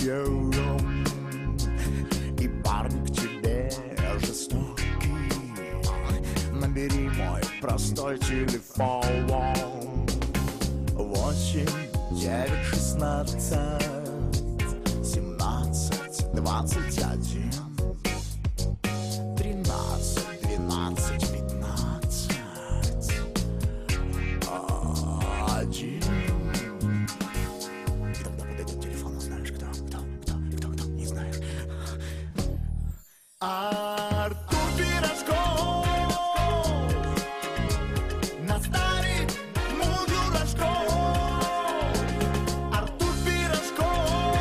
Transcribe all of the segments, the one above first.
вечером, и парень к тебе жестокий. Набери мой простой телефон 8 9 16 17 21 13 12 15 1. И тогда подойдет телефон, узнаешь, кто, не знаешь. Артур Пирожков наставит мудурашков. Артур Пирожков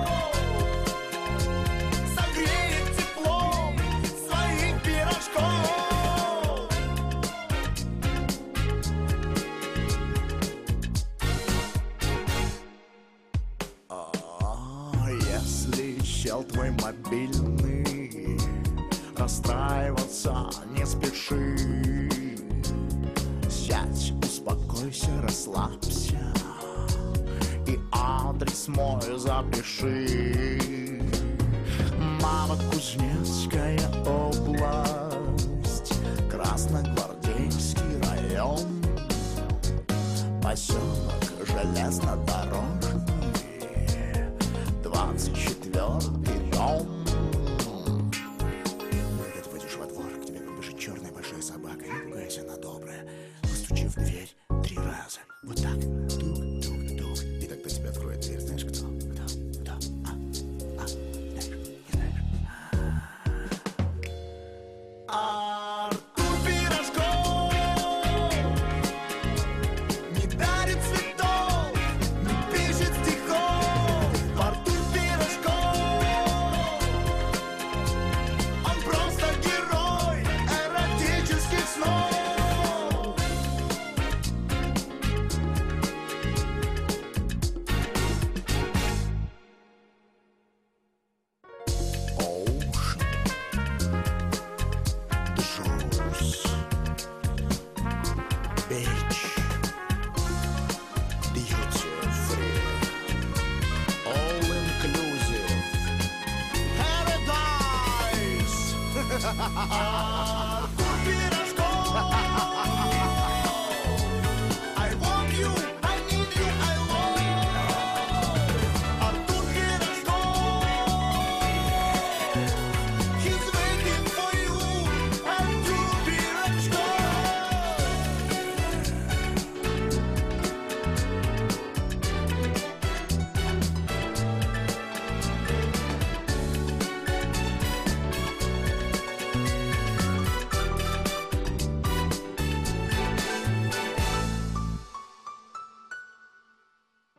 согреет теплом своих пирожков. Если чел твой мобильный, расстраиваться не спеши. Сядь, успокойся, расслабься и адрес мой запиши. Новокузнецкая область, Красногвардейский район, поселок Железнодорожный, 24-й дом. Когда ты выйдешь во двор, к тебе побежит черная большая собака. Не пугайся, она добрая. Постучи в дверь 3 раза. Вот так.